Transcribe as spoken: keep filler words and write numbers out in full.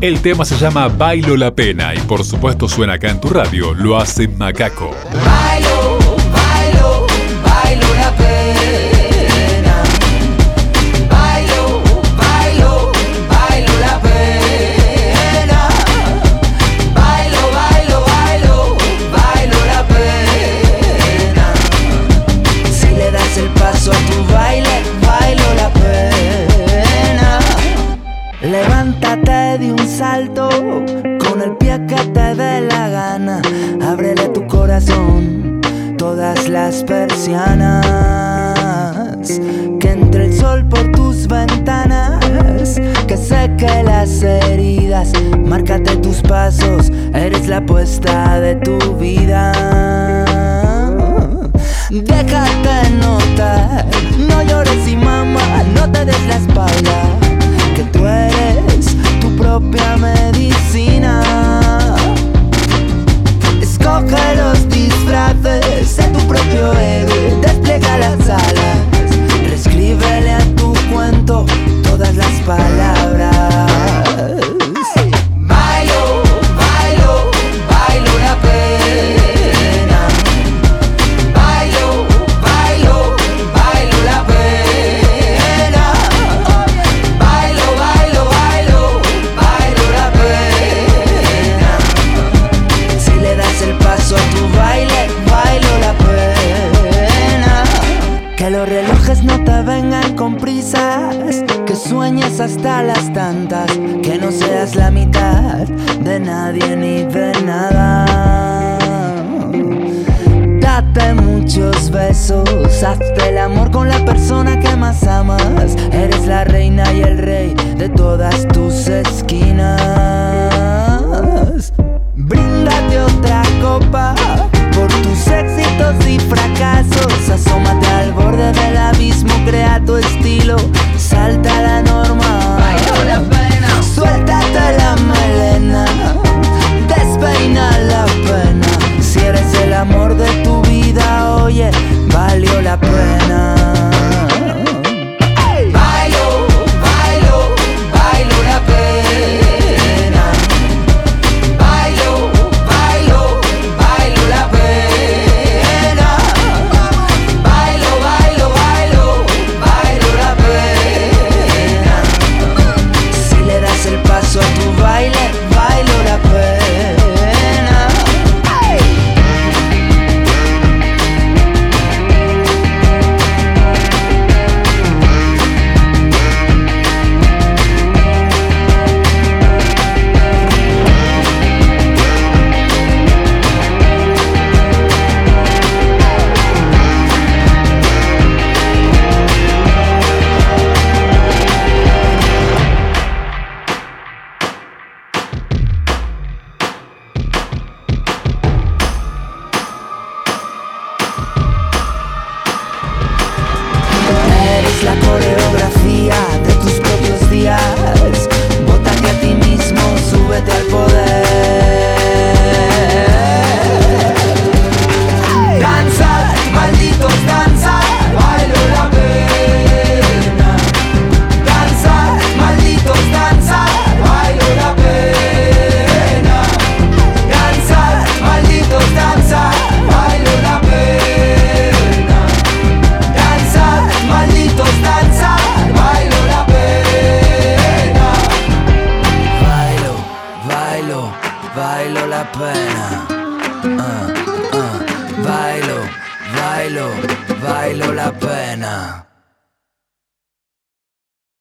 El tema se llama Bailo la Pena y por supuesto suena acá en tu radio, lo hace Macaco. Bailo, bailo, bailo la pena. Bailo, bailo, bailo la pena. Bailo, bailo, bailo, bailo la pena. Si le das el paso a tu baile, bailo la pena. Levántate de un salto con el pie que te dé la gana. Ábrele tu corazón, todas las persianas. Que entre el sol por tus ventanas, que seque las heridas. Márcate tus pasos, eres la apuesta de tu vida. Déjate notar, no llores y mamá, no te des la espalda. Que tú eres tu propia medicina. Escoge los disfraces, sé tu propio héroe, despliega las alas. Reescríbele a tu cuento todas las palabras. Bailo, bailo, bailo la pena. Bailo, bailo, bailo la pena. Bailo, bailo, bailo, bailo la pena. Si le das el paso a tu baile, bailo la pena. Que los relojes no te vengan con prisas, que sueñes hasta las tantas, que no seas la mitad de nadie ni de nada. Date muchos besos, hazte el amor con la persona que más amas. Eres la reina y el rey de todas tus esquinas. Bríndate otra copa por tus éxitos y fracasos. Asómate al borde del abismo, crea tu estilo, salta a la norma. Bailo la pena. Suéltate la melena, despeina la pena. Si eres el amor de tu vida, oye, valió la pena. Bailo, bailo, bailo la pena. Bailo, bailo, bailo la pena. Bailo, bailo, bailo, bailo la pena. Si le das el paso a tu baile, bailo la pena. Eres la coreografía de tus propios días. Bótate a ti mismo, súbete al poder. Danza, malditos, danza, bailo la pena. Danza, malditos, danza, bailo la pena. Danza, malditos, danza, bailo la pena. Danza, malditos, danza, bailo la pena. Bailo, bailo, bailo la pena. Uh, uh, bailo, bailo, bailo la pena.